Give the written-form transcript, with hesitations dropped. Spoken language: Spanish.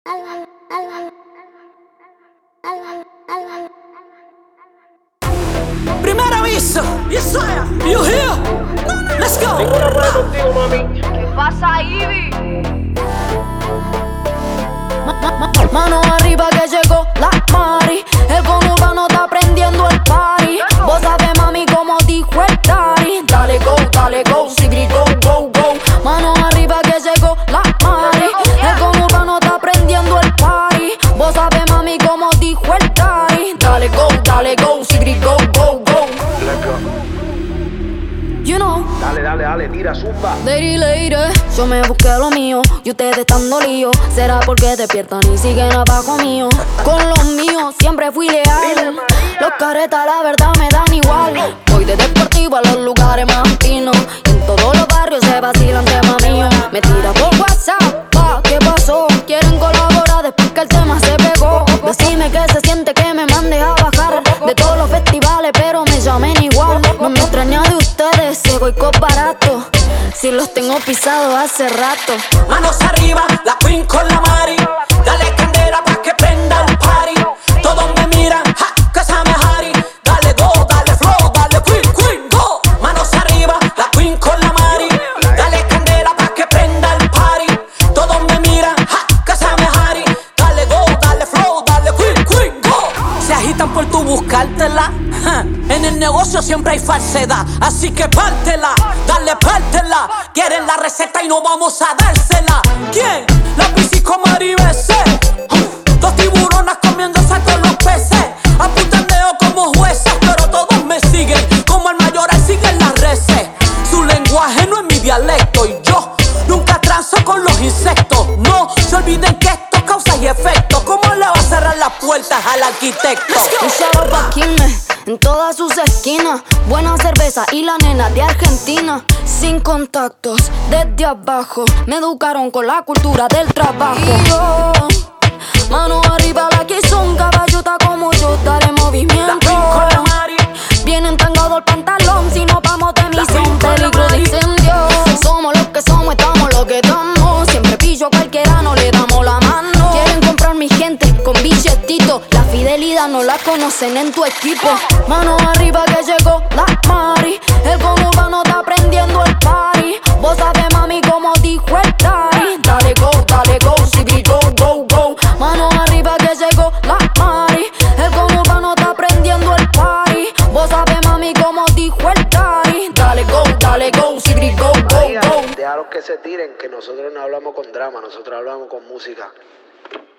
Primer aviso, you here? Let's go. Ninguna puede contigo, mami. ¿Qué pasa, Ivy? Mano arriba que llegó la Mari. El conurbano está prendiendo el party. Vos sabés, mami, como dijo el daddy. Dale go, sigri go, go, go. Mano arriba que llegó la Mari. El conurbano está prendiendo el party. Vos sabés, mami, como dijo el daddy. Dale go, sigri go, go, go. Let's go. You know. Dale, tira, zumba. Lady, yo me busqué lo mío y ustedes están dolidos. Será porque despiertan y siguen abajo mío. Con los míos siempre fui leal. Los caretas la verdad me dan igual. Voy de deportivo a los lugares más finos. Y en todos los barrios se vacilan tema mío. Me tira por WhatsApp, ¿qué pasó? Quieren colaborar después que el tema se pegó. Decime que se siente que me mande a bajar de todos los festivales, pero me llamen igual. No me extraña de ustedes, ese boicot barato. Si los tengo pisados hace rato. Manos arriba, la Queen con la Mari. Dale candela pa' que prenda el party. Todos me miran, ja, que se me Harry. Dale go, dale flow, dale Queen, go. Manos arriba, la Queen con la Mari. Dale candela pa' que prenda el party. Todos me miran, ja, que se me Harry. Dale go, dale flow, dale Queen, go. Se agitan por tu buscártela. Ja. En el negocio siempre hay falsedad, así que pártela, dale pártela. Quieren la receta y no vamos a dársela. ¿Quién? La Piscico Maribese. Dos tiburonas comiéndose a todos los peces. Aputandeo como jueces, pero todos me siguen. Como el mayoral siguen las reces. Su lenguaje no es mi dialecto y yo nunca transo con los insectos. No se olviden que esto causa y efecto. ¿Cómo le va a cerrar las puertas al arquitecto? Un shout pa' Quilmes, en todas sus esquinas. Buena cerveza y la nena de Argentina. Sin contactos, desde abajo. Me educaron con la cultura del trabajo. Y yo, mano arriba, la que son caballota como yo. Daré movimiento. Vienen tangado el pantalón si no vamos de misión. Peligro de incendio. Somos los que somos, estamos lo que estamos. Siempre pillo a cualquiera, no le damos la mano. Quieren comprar mi gente con billetito. La fidelidad no la conocen en tu equipo. Mano arriba que llegó la Mari. El conurbano está prendiendo el party. Vos sabés, mami, como dijo el daddy. Dale go, sigri go, go, go. Mano arriba que llegó la Mari. El conurbano está prendiendo el party. Vos sabés, mami, como dijo el daddy. Dale go, sigri go, go, go. Déjalos que se tiren, que nosotros no hablamos con drama, nosotros hablamos con música.